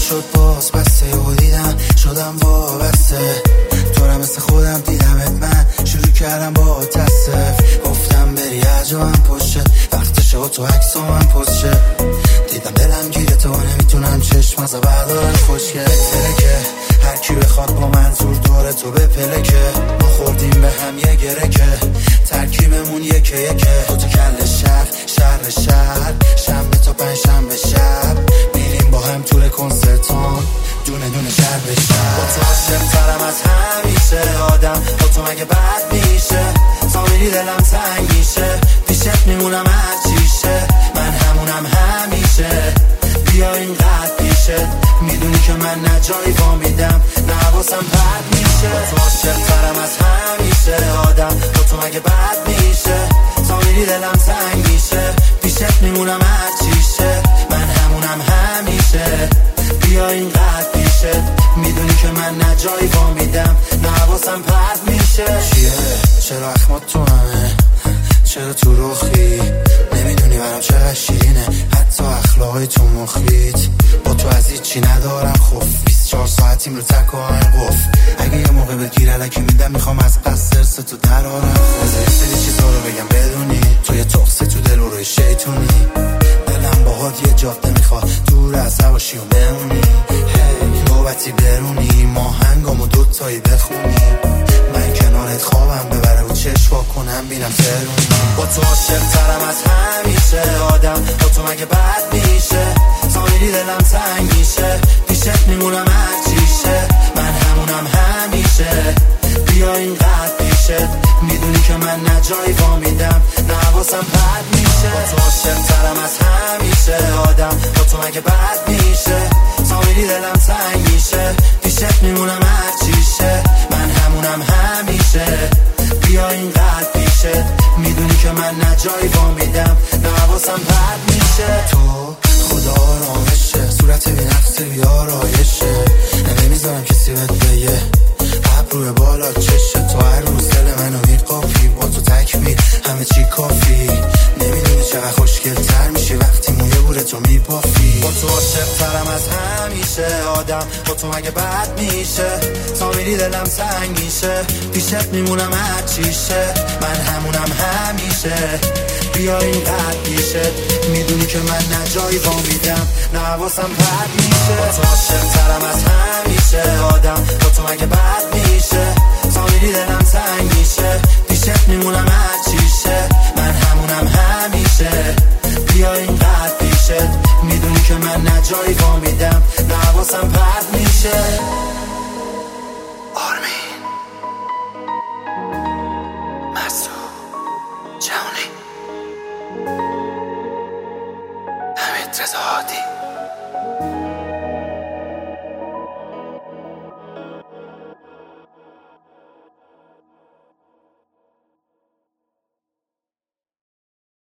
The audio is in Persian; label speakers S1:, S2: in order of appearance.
S1: شد باز بسته و دیدم شدم وابسته تو را مثل خودم دیدمت من شروع کردم با تصف گفتم بری عجبم پشه وقتشه و تو عکس و من پشه دیدم دلم گیره تو نمیتونم چشم از بردارم خوشگه فلکه هر کی بخواد با منظور داره تو به پلکه ما خوردیم به هم یه گرکه ترکیبمون یکه تو کل شهر شنبه تا پنجشنبه شب میریم با هم طول کنسرتان دونه دونه شب به شب با تو عاشق‌ترم از همیشه آدم با تو مگه بد میشه تا میری دلم تنگ میشه پیشت میمونم هرچیشه من همونم همیشه بیا اینقدر پیشه میدونی که من نه جایی وا میدم نه حواسم پرت میشه با تو عاشق‌ترم از همیشه آدم با تو مگه بد میشه تا میری دلم تنگ میشه پیشت میمونم هرچیشه من همونم همیشه بیا اینقدر پیشه میدونی که من نه جایی وا میدم نه حواسم پرت میشه چیه چرا اخمات تو همه چرا تو روخی نمیدونی برام چقدر شیرینه حتی اخلاقای تو مخیت با تو از هیچی ندارم خوف 24 ساعتیم رو تک و آهنگ قف اگه یه موقع به گیر علکی میدم میخوام از قصر تو درارم بذار یه سری چیزا رو بگم بدونی تو یه تخصه تو دل و روی شیطونی دلم باهات یه جاده میخواد دور از هواشی و بمونی نوبتی برونی ما هنگامو دوتایی بخونی من کنارت خوابم ببره و چشوا کنم بینم ترونی با تو عاشق‌ترم از همیشه آدم با تو مگه بد میشه تا میری دلم تنگ میشه پیشت میمونم هرچیشه من همونم همیشه بیا اینقدر پیشه میدونی که من نه جایی وا میدم نه حواسم پرت میشه با تو عاشق‌ترم از همیشه آدم با تو مگه بد میشه تا میری دلم تنگ میشه پیشت میمونم هرچیشه من همونم همیشه بیا اینقدر پیشه میدونی که من نه جایی وا میدم نه حواسم پرت میشه تو خدا آرامشه صورت بی‌نقص بیارایشه نمیذارم کسی بهت بگه ابروی بالا چشه تو هر روز دل منو میقافی با تو تکمیل همه چی کافی نمیدونی چقدر خوشگل‌تر میشی وقتی موی بوره تو میبافی با تو عاشق‌ترم از همیشه آدم با تو مگه بد میشه تا میری دلم تنگ میشه پیشت میمونم هرچیشه من همونم همیشه بیا اینقدر پیشه میدونی که من نه جایی وا میدم نه حواسم پرت میشه با تو عاشق‌ترم از همیشه آدم با تو مگه بد میشه تا میری دلم تنگ میشه پیشت میمونم هرچیشه من همونم همیشه بیا اینقدر پیشه میدونی که من نه جایی وا میدم نه حواسم پرت میشه